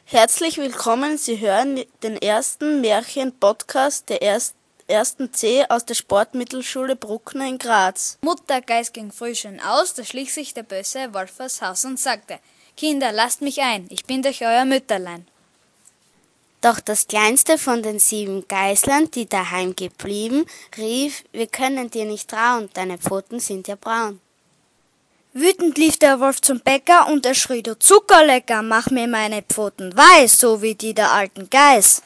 Herzlich willkommen, Sie hören den ersten Märchen-Podcast der ersten C aus der Sportmittelschule Bruckner in Graz. Mutter Geiß ging früh schon aus, da schlich sich der böse Wolf vors Haus und sagte: Kinder, lasst mich ein, ich bin doch euer Mütterlein. Doch das kleinste von den 7 Geißlein, die daheim geblieben, rief: Wir können dir nicht trauen, deine Pfoten sind ja braun. Wütend lief der Wolf zum Bäcker und er schrie: Du Zuckerlecker, mach mir meine Pfoten weiß, so wie die der alten Geiß.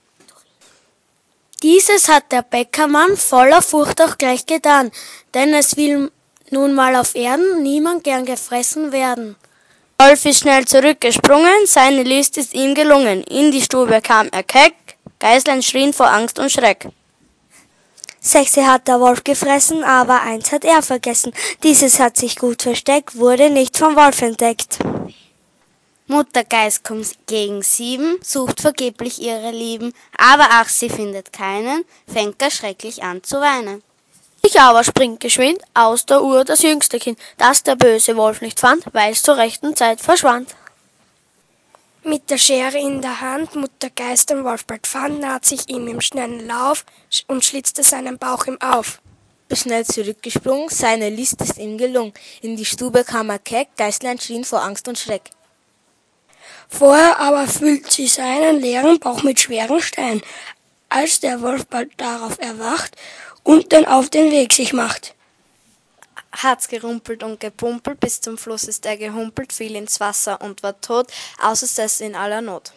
Dieses hat der Bäckermann voller Furcht auch gleich getan, denn es will nun mal auf Erden niemand gern gefressen werden. Wolf ist schnell zurückgesprungen, seine List ist ihm gelungen. In die Stube kam er keck, Geißlein schrien vor Angst und Schreck. 6 hat der Wolf gefressen, aber 1 hat er vergessen. Dieses hat sich gut versteckt, wurde nicht vom Wolf entdeckt. Mutter Geiß kommt gegen 7, sucht vergeblich ihre Lieben, aber ach, sie findet keinen, fängt gar schrecklich an zu weinen. Ich aber springt geschwind aus der Uhr das jüngste Kind, das der böse Wolf nicht fand, weil es zur rechten Zeit verschwand. Mit der Schere in der Hand, Mutter Geiß den Wolf bald fand, naht sich ihm im schnellen Lauf und schlitzte seinen Bauch ihm auf. Schnell zurückgesprungen, seine List ist ihm gelungen. In die Stube kam er keck, Geißlein schrien vor Angst und Schreck. Vorher aber füllt sie seinen leeren Bauch mit schweren Steinen, als der Wolf bald darauf erwacht und dann auf den Weg sich macht. Hat's gerumpelt und gepumpelt, bis zum Fluss ist er gehumpelt, fiel ins Wasser und war tot, außer es in aller Not.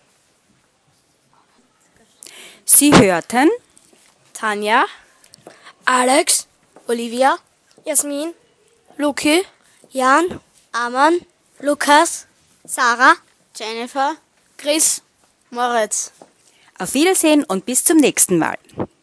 Sie hörten Tanja, Alex, Olivia, Jasmin, Luki, Jan, Amon, Lukas, Sarah, Jennifer, Chris, Moritz. Auf Wiedersehen und bis zum nächsten Mal.